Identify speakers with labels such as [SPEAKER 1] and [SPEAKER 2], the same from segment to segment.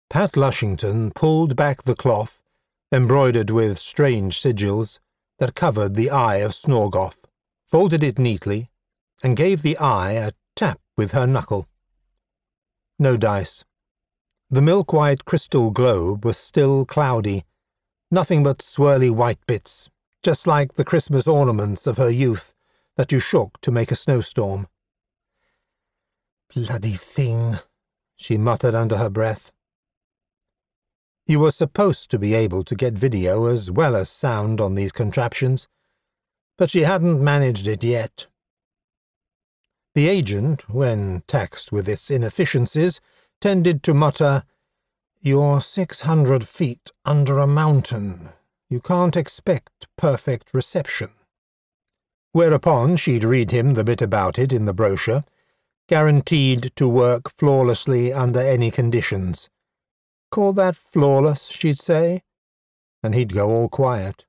[SPEAKER 1] Pat Lushington pulled back the cloth, embroidered with strange sigils, that covered the eye of Snorgoth, folded it neatly, and gave the eye a tap with her knuckle. No dice. The milk-white crystal globe was still cloudy, nothing but swirly white bits, just like the Christmas ornaments of her youth that you shook to make a snowstorm. "Bloody thing," she muttered under her breath. You were supposed to be able to get video as well as sound on these contraptions, but she hadn't managed it yet. The agent, when taxed with its inefficiencies, tended to mutter, "You're 600 feet under a mountain. You can't expect perfect reception." Whereupon she'd read him the bit about it in the brochure, guaranteed to work flawlessly under any conditions. "Call that flawless," she'd say, and he'd go all quiet.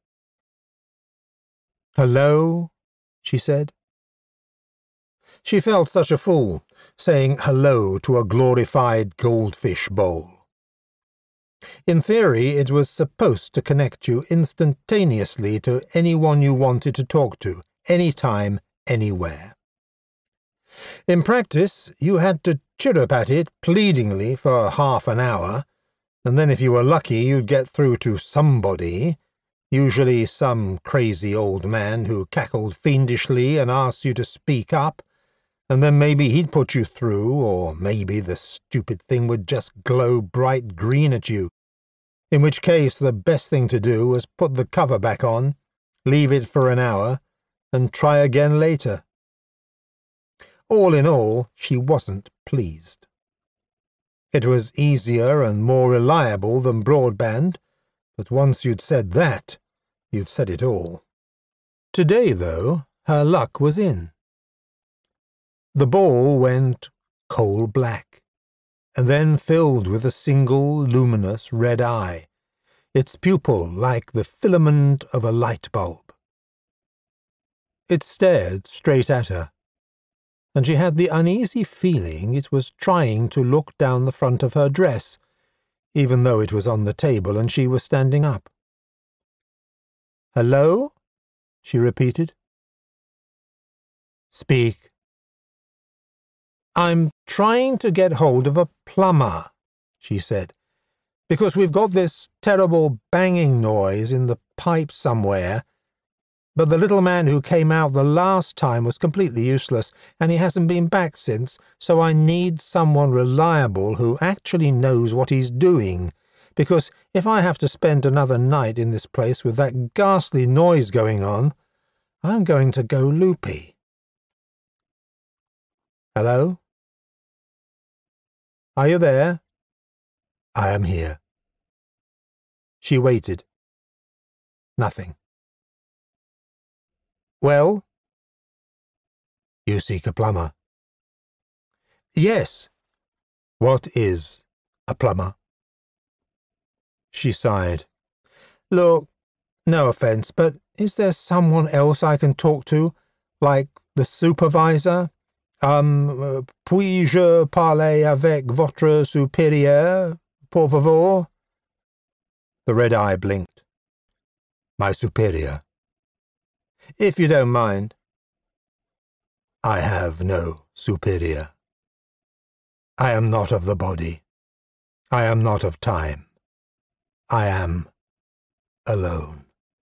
[SPEAKER 1] "Hello?" she said. She felt such a fool, saying hello to a glorified goldfish bowl. In theory, it was supposed to connect you instantaneously to anyone you wanted to talk to, anytime, anywhere. In practice, you had to chirrup at it pleadingly for half an hour, and then if you were lucky you'd get through to somebody, usually some crazy old man who cackled fiendishly and asked you to speak up, and then maybe he'd put you through, or maybe the stupid thing would just glow bright green at you, in which case the best thing to do was put the cover back on, leave it for an hour, and try again later. All in all, she wasn't pleased. It was easier and more reliable than broadband, but once you'd said that, you'd said it all. Today, though, her luck was in. The ball went coal black, and then filled with a single luminous red eye, its pupil like the filament of a light bulb. It stared straight at her, and she had the uneasy feeling it was trying to look down the front of her dress, even though it was on the table and she was standing up. "Hello?" she repeated. "Speak." "I'm trying to get hold of a plumber," she said, "because we've got this terrible banging noise in the pipe somewhere, but the little man who came out the last time was completely useless, and he hasn't been back since, so I need someone reliable who actually knows what he's doing, because if I have to spend another night in this place with that ghastly noise going on, I'm going to go loopy." "Hello? Are you there?" "I am here." She waited. Nothing. "Well?" "You seek a plumber." "Yes." "What is a plumber?" She sighed. "Look, no offense, but is there someone else I can talk to, like the supervisor? Puis-je parler avec votre supérieur, pour favor?" The red eye blinked. "My superior?" "If you don't mind." "I have no superior. I am not of the body. I am not of time. I am alone."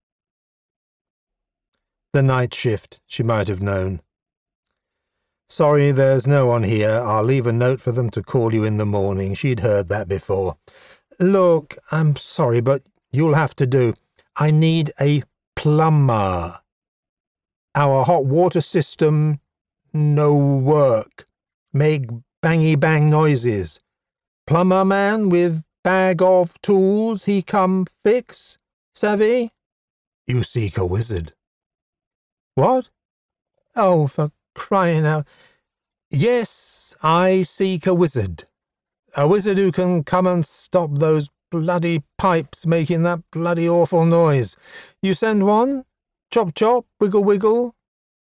[SPEAKER 1] The night shift, she might have known. "Sorry, there's no one here. I'll leave a note for them to call you in the morning." She'd heard that before. "Look, I'm sorry, but you'll have to do. I need a plumber. Our hot water system, no work. Make bangy-bang noises. Plumber man with bag of tools he come fix. Savvy?" "You seek a wizard." "What? Oh, for crying out. Yes, I seek a wizard. A wizard who can come and stop those bloody pipes making that bloody awful noise. You send one? Chop chop, wiggle wiggle."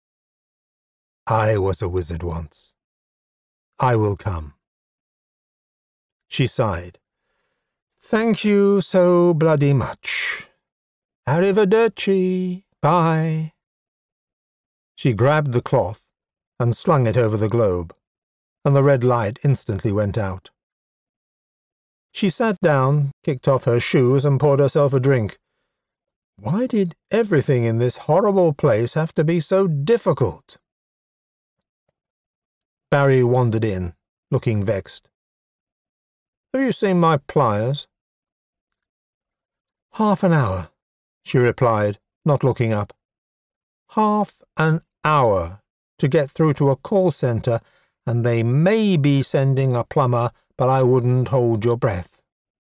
[SPEAKER 1] "I was a wizard once. I will come." She sighed. Thank you so bloody much. Arrivederci. Bye. She grabbed the cloth and slung it over the globe, and the red light instantly went out. She sat down, kicked off her shoes, and poured herself a drink. Why did everything in this horrible place have to be so difficult? Barry wandered in, looking vexed. Have you seen my pliers? Half an hour, she replied, not looking up. Half an hour to get through to a call centre, and they may be sending a plumber, but I wouldn't hold your breath.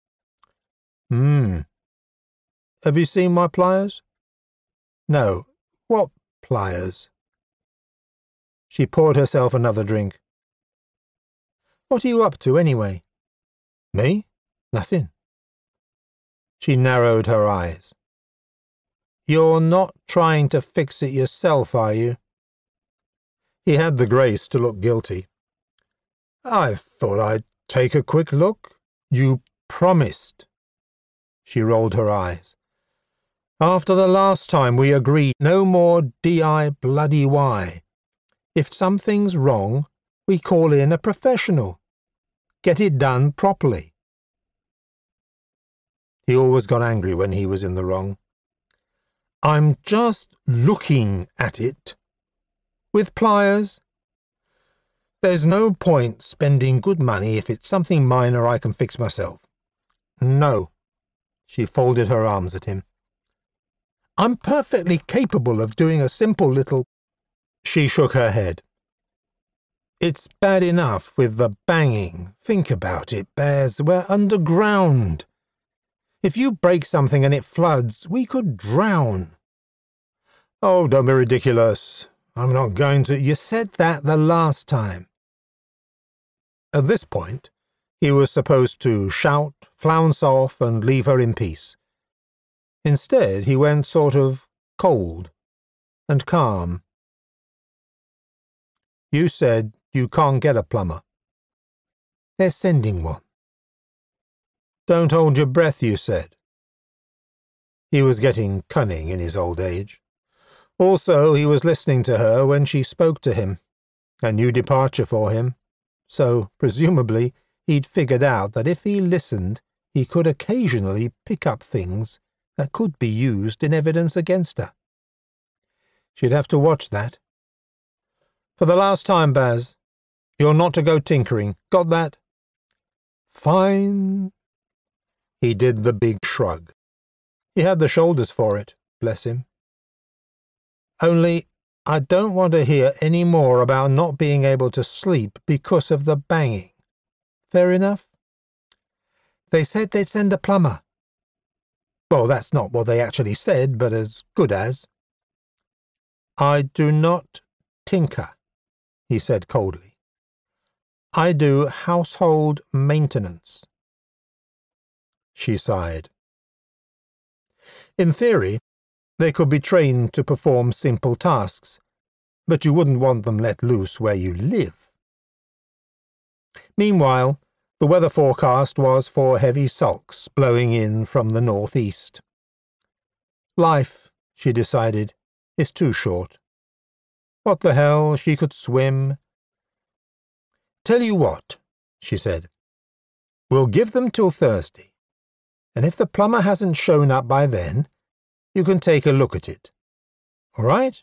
[SPEAKER 1] Have you seen my pliers? No. What pliers? She poured herself another drink. What are you up to, anyway? Me? Nothing. She narrowed her eyes. You're not trying to fix it yourself, are you? He had the grace to look guilty. I thought I'd take a quick look. You promised. She rolled her eyes. After the last time we agreed no more DIY. If something's wrong, we call in a professional. Get it done properly. He always got angry when he was in the wrong. I'm just looking at it. With pliers. There's no point spending good money if it's something minor I can fix myself. No. She folded her arms at him. I'm perfectly capable of doing a simple little... She shook her head. It's bad enough with the banging. Think about it, Baz. We're underground. If you break something and it floods, we could drown. Oh, don't be ridiculous. I'm not going to... You said that the last time. At this point, he was supposed to shout, flounce off, and leave her in peace. Instead, he went sort of cold and calm. You said you can't get a plumber. They're sending one. Don't hold your breath, you said. He was getting cunning in his old age. Also, he was listening to her when she spoke to him, a new departure for him, so presumably he'd figured out that if he listened, he could occasionally pick up things that could be used in evidence against her. She'd have to watch that. For the last time, Baz, you're not to go tinkering. Got that? Fine. He did the big shrug. He had the shoulders for it, bless him. Only, I don't want to hear any more about not being able to sleep because of the banging. Fair enough? They said they'd send a plumber. Well, that's not what they actually said, but as good as. I do not tinker, he said coldly. I do household maintenance. She sighed. In theory, they could be trained to perform simple tasks, but you wouldn't want them let loose where you live. Meanwhile, the weather forecast was for heavy sulks blowing in from the northeast. Life, she decided, is too short. What the hell, she could swim. Tell you what, she said. We'll give them till Thursday, and if the plumber hasn't shown up by then, you can take a look at it. All right?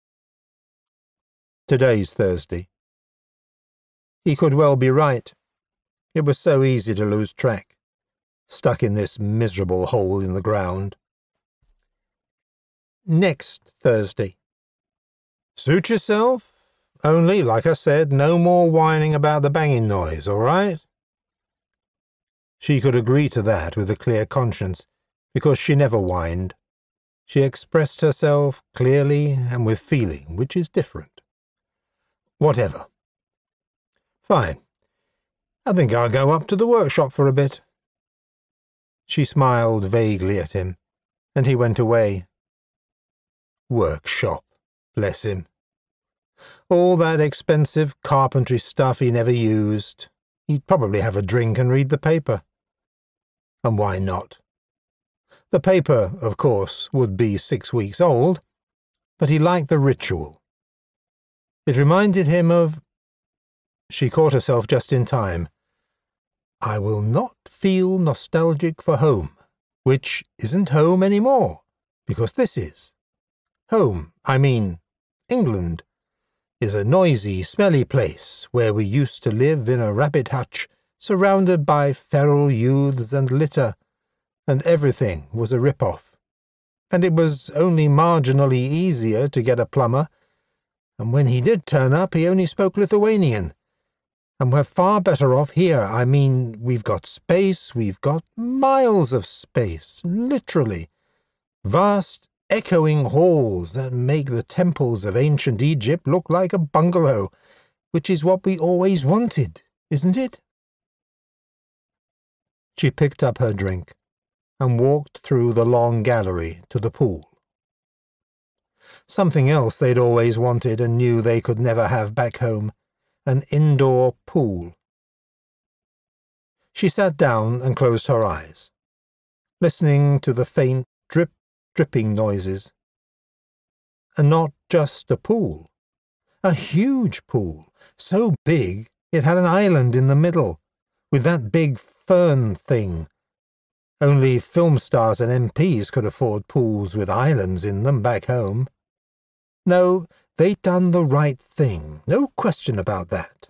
[SPEAKER 1] Today's Thursday. He could well be right. It was so easy to lose track, stuck in this miserable hole in the ground. Next Thursday. Suit yourself. Only, like I said, no more whining about the banging noise, all right? She could agree to that with a clear conscience, because she never whined. She expressed herself clearly and with feeling, which is different. Whatever. Fine. I think I'll go up to the workshop for a bit. She smiled vaguely at him, and he went away. Workshop, bless him. All that expensive carpentry stuff he never used. He'd probably have a drink and read the paper. And why not? The paper, of course, would be 6 weeks old, but he liked the ritual. It reminded him of... She caught herself just in time. I will not feel nostalgic for home, which isn't home anymore, because this is. Home, I mean, England, is a noisy, smelly place where we used to live in a rabbit hutch, surrounded by feral youths and litter, and everything was a rip-off. And it was only marginally easier to get a plumber, and when he did turn up he only spoke Lithuanian. And we're far better off here. I mean, we've got space, we've got miles of space, literally. Vast, echoing halls that make the temples of ancient Egypt look like a bungalow, which is what we always wanted, isn't it? She picked up her drink and walked through the long gallery to the pool. Something else they'd always wanted and knew they could never have back home. An indoor pool. She sat down and closed her eyes, listening to the faint dripping noises. And not just a pool. A huge pool, so big it had an island in the middle, with that big fern thing. Only film stars and MPs could afford pools with islands in them back home. No, they'd done the right thing, no question about that.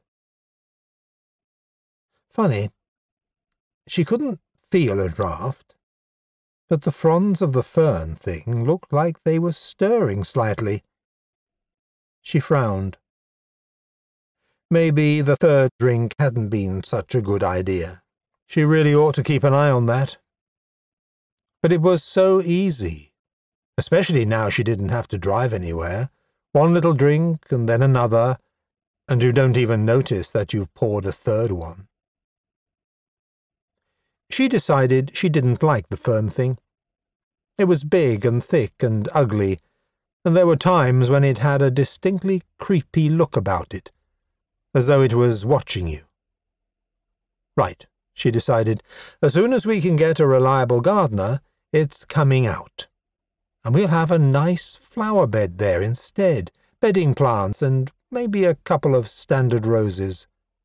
[SPEAKER 1] Funny, she couldn't feel a draft, but the fronds of the fern thing looked like they were stirring slightly. She frowned. Maybe the third drink hadn't been such a good idea. She really ought to keep an eye on that. But it was so easy, especially now she didn't have to drive anywhere. One little drink, and then another, and you don't even notice that you've poured a third one. She decided she didn't like the fern thing. It was big and thick and ugly, and there were times when it had a distinctly creepy look about it, as though it was watching you. Right, she decided, as soon as we can get a reliable gardener, it's coming out. And we'll have a nice flower bed there instead, bedding plants and maybe a couple of standard roses.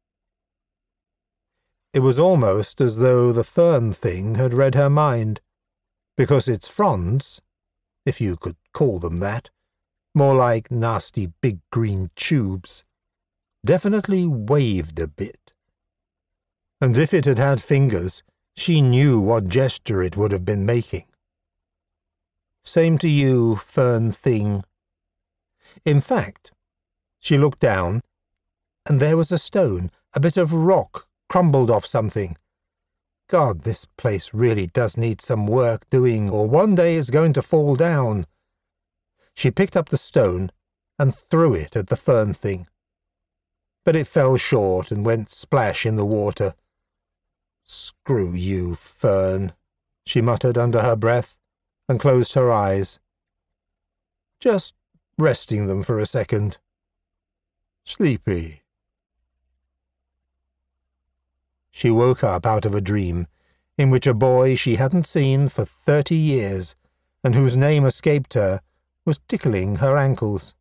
[SPEAKER 1] It was almost as though the fern thing had read her mind, because its fronds, if you could call them that, more like nasty big green tubes, definitely waved a bit. And if it had had fingers, she knew what gesture it would have been making. Same to you, fern thing. In fact, she looked down, and there was a stone, a bit of rock crumbled off something. God, this place really does need some work doing, or one day it's going to fall down. She picked up the stone and threw it at the fern thing. But it fell short and went splash in the water. Screw you, fern, she muttered under her breath, and closed her eyes. Just resting them for a second. Sleepy. She woke up out of a dream, in which a boy she hadn't seen for 30 years, and whose name escaped her, was tickling her ankles.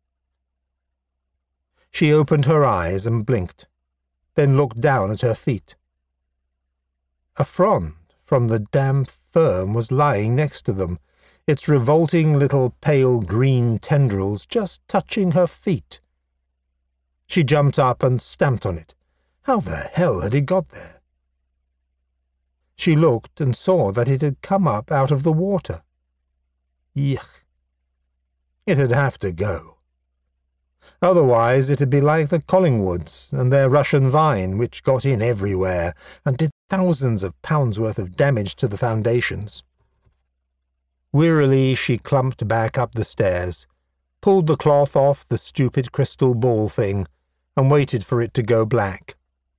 [SPEAKER 1] She opened her eyes and blinked, then looked down at her feet. A frond from the damp fern was lying next to them, its revolting little pale green tendrils just touching her feet. She jumped up and stamped on it. How the hell had it got there? She looked and saw that it had come up out of the water. Yuck. It'd have to go. Otherwise it'd be like the Collingwoods and their Russian vine, which got in everywhere and did thousands of pounds worth of damage to the foundations. Wearily she clumped back up the stairs, pulled the cloth off the stupid crystal ball thing, and waited for it to go black.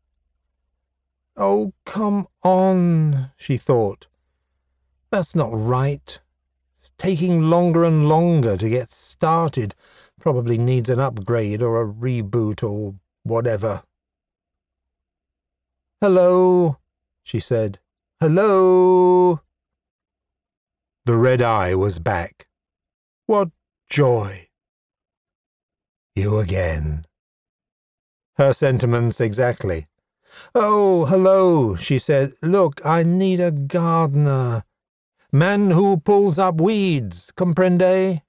[SPEAKER 1] Oh, come on, she thought. That's not right. It's taking longer and longer to get started. Probably needs an upgrade or a reboot or whatever. Hello, she said. Hello? The red eye was back. What joy! You again. Her sentiments exactly. Oh, hello, she said. Look, I need a gardener. Man who pulls up weeds, comprende?